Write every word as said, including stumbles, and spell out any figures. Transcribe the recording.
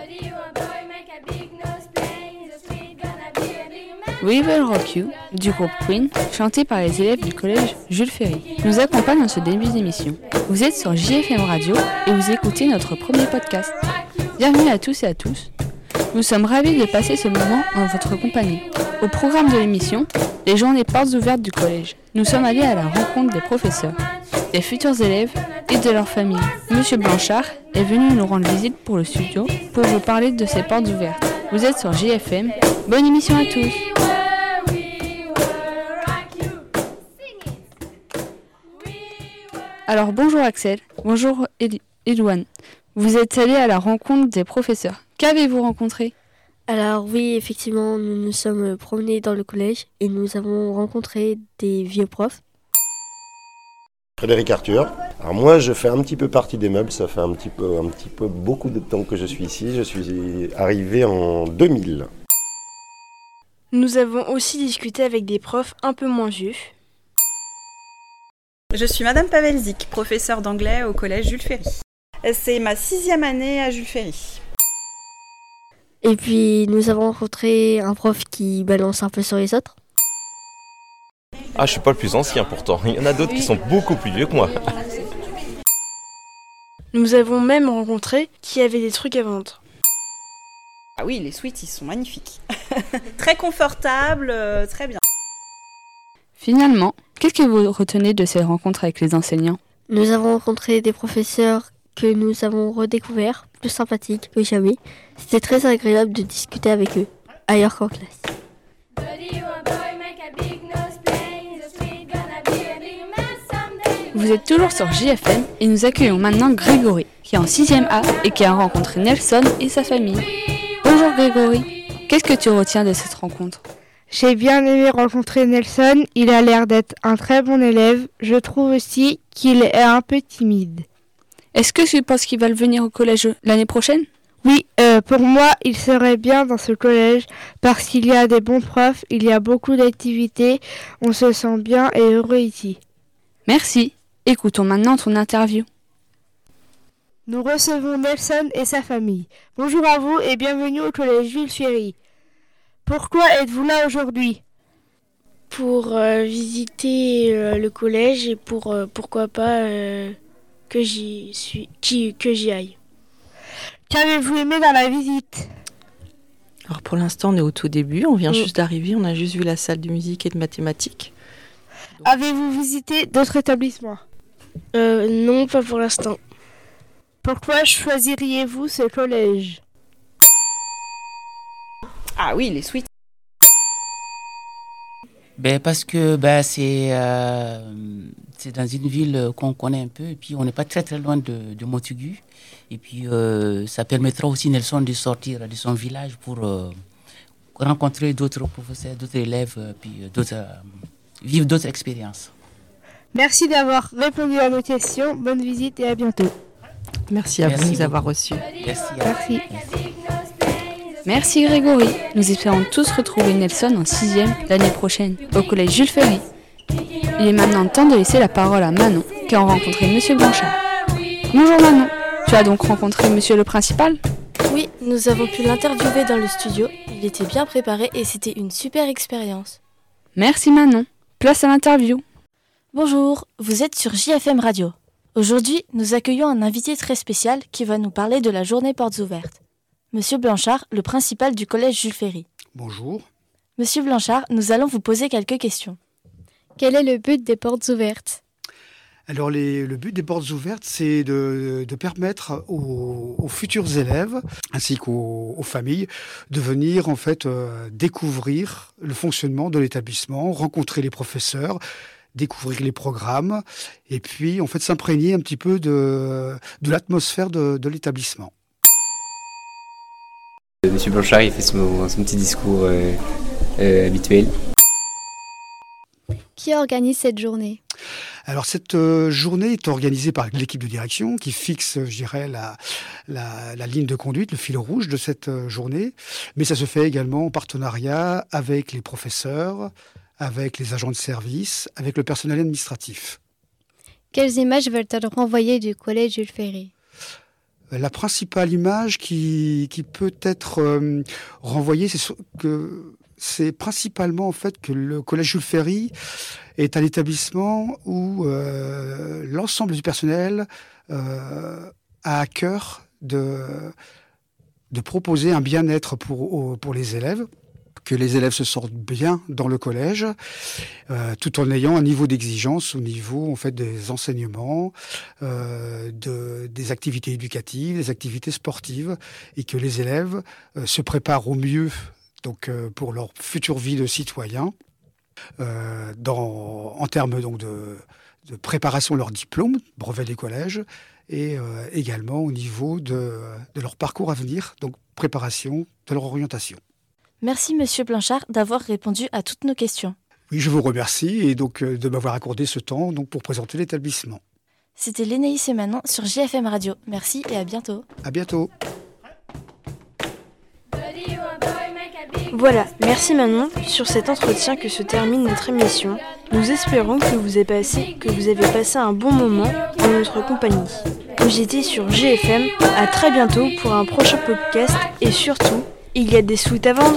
We Will Rock You du groupe Queen, chanté par les élèves du collège Jules Ferry, nous accompagne dans ce début d'émission. Vous êtes sur J F M Radio et vous écoutez notre premier podcast. Bienvenue à tous et à tous. Nous sommes ravis de passer ce moment en votre compagnie. Au programme de l'émission, les journées portes ouvertes du collège. Nous sommes allés à la rencontre des professeurs, des futurs élèves et de leurs familles. Monsieur Blanchard est venu nous rendre visite pour le studio pour vous parler de ces portes ouvertes. Vous êtes sur J F M. Bonne émission à tous. Alors bonjour Axel, bonjour Edouane. Vous êtes allés à la rencontre des professeurs. Qu'avez-vous rencontré ? Alors oui, effectivement, nous nous sommes promenés dans le collège et nous avons rencontré des vieux profs. Frédéric Arthur. Alors moi, je fais un petit peu partie des meubles. Ça fait un petit peu, un petit peu beaucoup de temps que je suis ici. Je suis arrivé en deux mille. Nous avons aussi discuté avec des profs un peu moins vieux. Je suis Madame Pavelzik, professeure d'anglais au collège Jules Ferry. C'est ma sixième année à Jules Ferry. Et puis nous avons rencontré un prof qui balance un peu sur les autres. Ah, je suis pas le plus ancien pourtant. Il y en a d'autres qui sont beaucoup plus vieux que moi. Nous avons même rencontré qui avait des trucs à vendre. Ah oui, les suites, ils sont magnifiques. Très confortables, euh, très bien. Finalement, qu'est-ce que vous retenez de ces rencontres avec les enseignants ? Nous avons rencontré des professeurs que nous avons redécouverts, plus sympathiques que jamais. C'était très agréable de discuter avec eux, ailleurs qu'en classe. Vous êtes toujours sur J F M et nous accueillons maintenant Grégory, qui est en sixième A et qui a rencontré Nelson et sa famille. Bonjour Grégory, qu'est-ce que tu retiens de cette rencontre ? J'ai bien aimé rencontrer Nelson, il a l'air d'être un très bon élève. Je trouve aussi qu'il est un peu timide. Est-ce que tu penses qu'il va venir au collège l'année prochaine ? Oui, euh, pour moi, il serait bien dans ce collège parce qu'il y a des bons profs, il y a beaucoup d'activités, on se sent bien et heureux ici. Merci. Écoutons maintenant ton interview. Nous recevons Nelson et sa famille. Bonjour à vous et bienvenue au collège Jules Ferry. Pourquoi êtes-vous là aujourd'hui ? Pour euh, visiter euh, le collège et pour euh, pourquoi pas euh, que j'y suis, qui, que j'y aille. Qu'avez-vous aimé dans la visite ? Alors pour l'instant, on est au tout début, on vient Mm. juste d'arriver, on a juste vu la salle de musique et de mathématiques. Avez-vous visité d'autres établissements ? Euh, non, pas pour l'instant. Pourquoi choisiriez-vous ce collège ? Ah oui, les suites. Ben parce que ben c'est euh, c'est dans une ville qu'on connaît un peu et puis on n'est pas très très loin de, de Montaigu et puis euh, ça permettra aussi Nelson de sortir de son village pour euh, rencontrer d'autres professeurs, d'autres élèves euh, puis euh, d'autres euh, vivre d'autres expériences. Merci d'avoir répondu à nos questions. Bonne visite et à bientôt. Merci à Merci vous de nous beaucoup. avoir reçus. Merci. Merci. Merci Grégory. Nous espérons tous retrouver Nelson en sixième l'année prochaine au collège Jules Ferry. Il est maintenant temps de laisser la parole à Manon qui a rencontré Monsieur Blanchard. Bonjour Manon. Tu as donc rencontré Monsieur le principal ? Oui, nous avons pu l'interviewer dans le studio. Il était bien préparé et c'était une super expérience. Merci Manon. Place à l'interview. Bonjour, vous êtes sur J F M Radio. Aujourd'hui, nous accueillons un invité très spécial qui va nous parler de la journée portes ouvertes. Monsieur Blanchard, le principal du collège Jules Ferry. Bonjour. Monsieur Blanchard, nous allons vous poser quelques questions. Quel est le but des portes ouvertes ? Alors les, le but des portes ouvertes, c'est de, de permettre aux, aux futurs élèves ainsi qu'aux aux familles de venir en fait euh, découvrir le fonctionnement de l'établissement, rencontrer les professeurs, découvrir les programmes et puis en fait s'imprégner un petit peu de, de l'atmosphère de, de l'établissement. Monsieur Blanchard, il fait son, son petit discours euh, euh, habituel. Qui organise cette journée ? Alors cette euh, journée est organisée par l'équipe de direction qui fixe, je dirais, la, la, la ligne de conduite, le fil rouge de cette euh, journée. Mais ça se fait également en partenariat avec les professeurs, avec les agents de service, avec le personnel administratif. Quelles images veulent-elles renvoyer du collège Jules Ferry ? La principale image qui, qui peut être euh, renvoyée, c'est que c'est principalement en fait que le collège Jules Ferry est un établissement où euh, l'ensemble du personnel euh, a à cœur de, de proposer un bien-être pour, pour les élèves, que les élèves se sentent bien dans le collège, euh, tout en ayant un niveau d'exigence au niveau en fait des enseignements, euh, de, des activités éducatives, des activités sportives, et que les élèves euh, se préparent au mieux donc euh, pour leur future vie de citoyen, euh, dans, en termes donc de, de préparation de leur diplôme, brevet des collèges, et euh, également au niveau de, de leur parcours à venir, donc préparation de leur orientation. Merci Monsieur Blanchard d'avoir répondu à toutes nos questions. Oui, je vous remercie et donc euh, de m'avoir accordé ce temps donc, pour présenter l'établissement. C'était Lénaïs et Manon sur J F M Radio. Merci et à bientôt. À bientôt. Voilà, merci Manon. Sur cet entretien que se termine notre émission, nous espérons que vous avez passé, que vous avez passé un bon moment en notre compagnie. J'étais sur J F M, à très bientôt pour un prochain podcast et surtout, il y a des sweats à vendre ?